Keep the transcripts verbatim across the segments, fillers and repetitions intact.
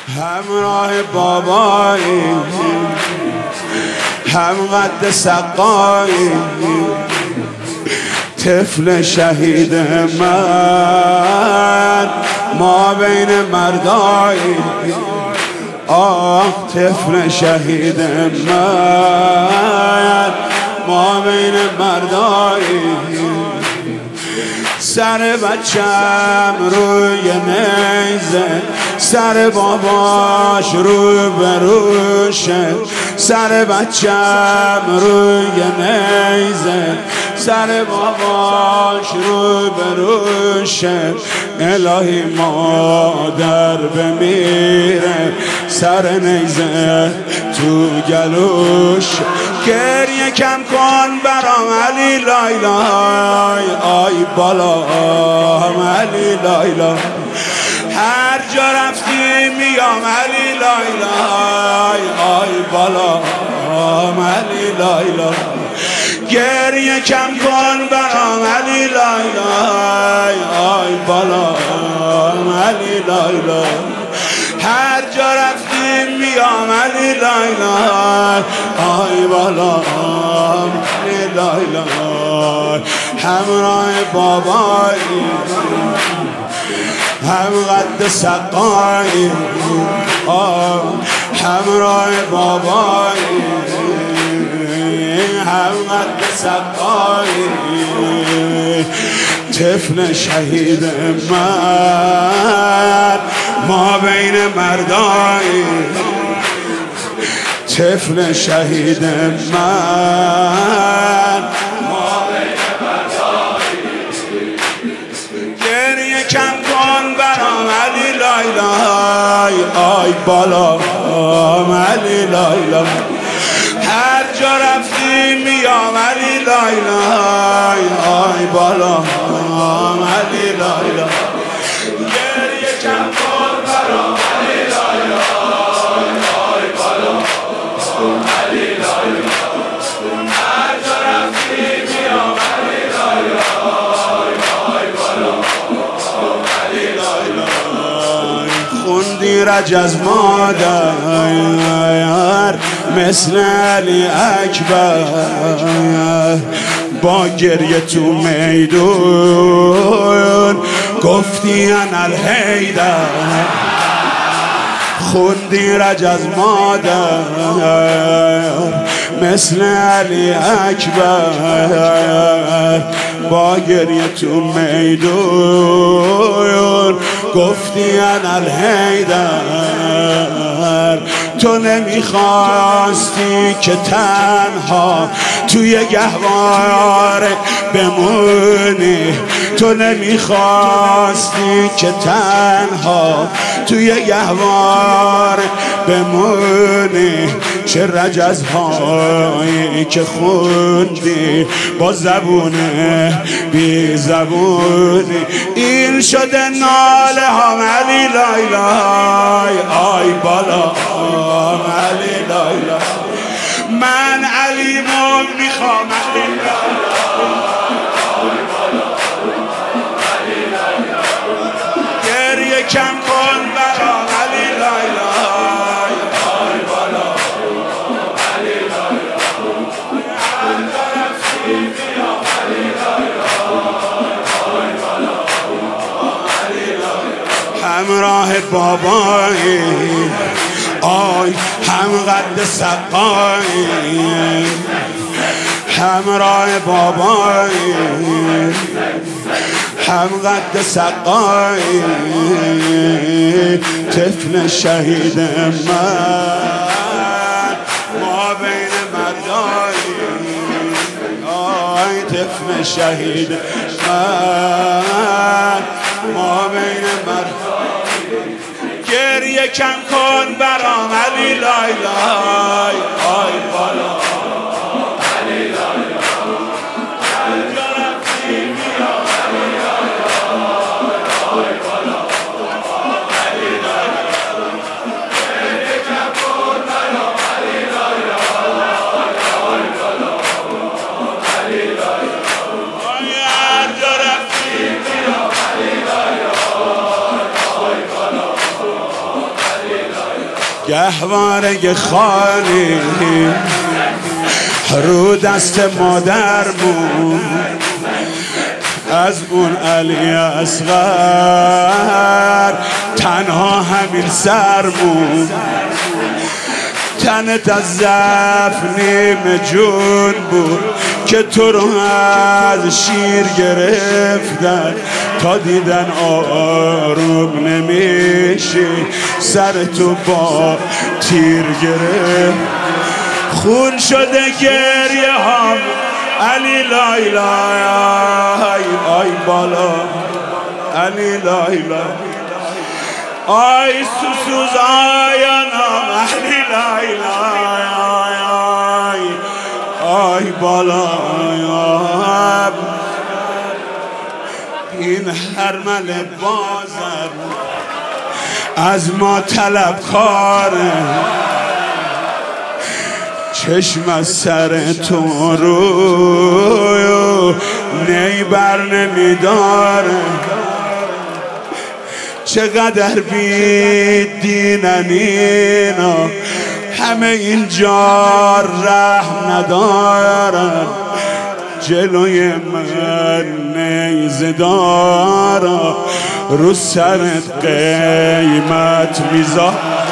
همراه بابایی، هم قد سقایی، طفل شهید من ما بین مردایی. آه طفل شهید من ما بین مردایی. سر بچم روی نیزه، سر باباش رو بروشه. سر بچم روی نیزه، سر باباش رو بروشه. الهی مادر بمیره، سر نیزه تو گلوش. گریه کم کن برام علی لایلای، آی بالا علی لایلای. هر جا رفتی میام علی لایلای، آی بالا علی لایلای. گریه کم کن برام علی لایلای، آی بالا علی لایلای. هر جا رفتی میام علی لایلای، آی بالا علی لایلای. همراه بابایی، هم قد سقایی، همراه بابایی، هم قد سقایی. طفل شهید من ما بین مردایی. طفل شهید من ما بین مردایی. گریه کم کن برام علی لایلای، آی بالا علی لایلای. هر جا رفتی میام علی لایلای، آی بالا علی لایلای. گریه کم کن برام علی لایلای، آی بالا علی لایلای. هر جا رفتی میام علی لایلای، آی بالا علی لایلای. خوندی رج از مادر مثل علی اکبر، با گریه تو میدون گفتی انا الحیدر. خوندی رج از مادر مثل علی اکبر، با گریه تو میدون گفتی انا الحیدر. تو نمیخواستی که تنها توی گهواره بمونی، تو نمیخواستی که تنها توی گهواره بمونی. چه رجزهایی که خوندی با زبون بی زبونی. این شده ناله هم علی لایلای، آی بالا علی لایلای. من علیمو میخوام علی لایلای. گریه کم کن برام علی لایلای، آی بالا علی لایلای. همراه بابایی، آی هم قد سقایی. همراه بابایی، هم قد سقایی. طفل شهید من ما بین مردایی. آی طفل شهید من ما بین مردایی. گریه کم کن برام علی لایلای، آی بالا علی لایلای. گهواره خالی رو دست مادرمون، از اون علی اصغر تنها همین سرمون. تنت از ضعف نیم جون بود که تو رو از شیر گرفتن، تا دیدن آروم نمیشه سر تو با تیر گرفت. خون شده گریه هم علی لای لای آی بالا علی لای لای آی سوسوز آیانم علی لای لای آی آی بالا آی. این هرمل بازر از ما طلبکاره، چشم از سر تو رو نی بر نمیداره. چقدر بی دینن اینا، همه اینجا رحم ندارن. جلوی من نیزه دارا، رو سرت قیمت میذار.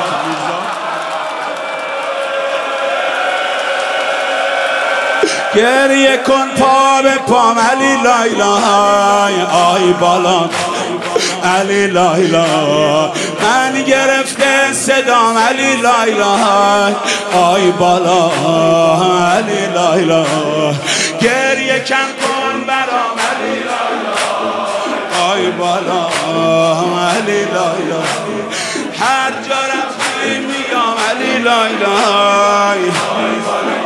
گریه کن پا به پام علی لای لای آی بالا علی لای لای. من گرفته صدام علی لای لای آی بالا علی لای لای. گریه کن کن برام علی لای لای آی بالا علی لای لای. هر جا رفتی میگم علی لای لای.